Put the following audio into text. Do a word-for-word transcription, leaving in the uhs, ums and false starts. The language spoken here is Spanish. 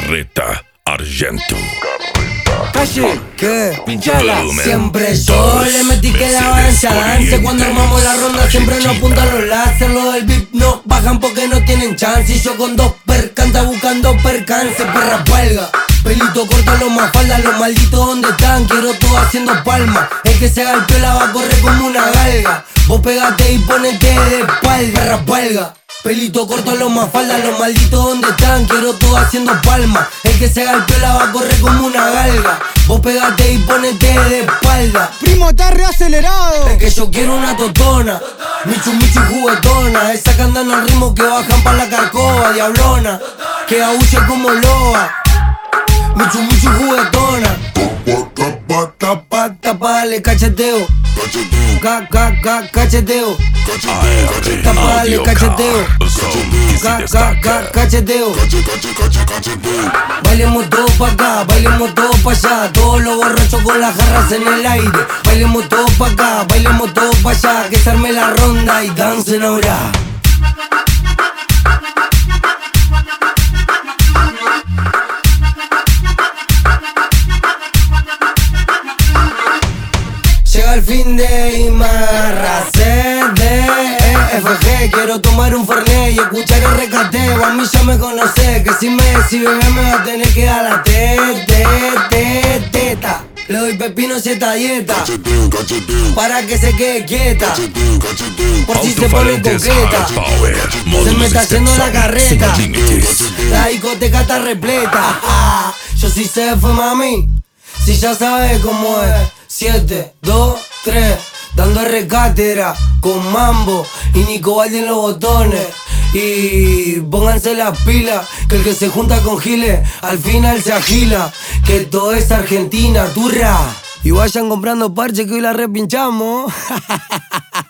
Carreta Argento. Calle, ¿qué? pinchala. Siempre yo le metí que la avalancha dance. Cuando armamos la ronda siempre nos apuntan los láser. Los del V I P no bajan porque no tienen chance. Y yo con dos percantas buscando percance. Perra huelga, pelito corto, los más falda. Los malditos donde están, quiero todo haciendo palmas. El que se haga el piola va a correr como una galga. Vos pegate y ponete de espalda. Perra huelga, pelito corto, los más falda. Los malditos donde están, quiero todo haciendo palmas. El que se haga el piola va a correr como una galga. Vos pegate y ponete de espalda. Primo, está reacelerado. Es que yo quiero una totona, michu michu juguetona. Esa que andan al ritmo que bajan pa' la carcoba. Diablona, que aúlle como loa. Michu michu juguetona. Tapa, tapa, dale cacheteo. Ca, ca, ca, cacheteo. Tapa, dale cacheteo. Ca, ca, ca, cacheteo. Bailemos todos pa' acá, bailemos todos pa' allá. Todos los borrachos con las jarras en el aire. Bailemos todos pa' acá, bailemos todos pa' allá. Que se arme la ronda y dancen ahora. Llega el fin de y marra C D E F G. Quiero tomar un fernet y escuchar el recateo. A mí ya me conoce, que si me decís bebé me va a tener que dar la te, te, te, teta. Le doy pepino si esta dieta, para que se quede quieta, por si se pone coqueta. Se me está haciendo la carreta, la discoteca está repleta. Yo sí sé fue mami, si ya sabes cómo es. Siete, dos, tres, dando recátera con Mambo y Nico Valde en los botones. Y pónganse las pilas, que el que se junta con Giles al final se agila. Que todo es Argentina, turra. Y vayan comprando parche que hoy la repinchamos.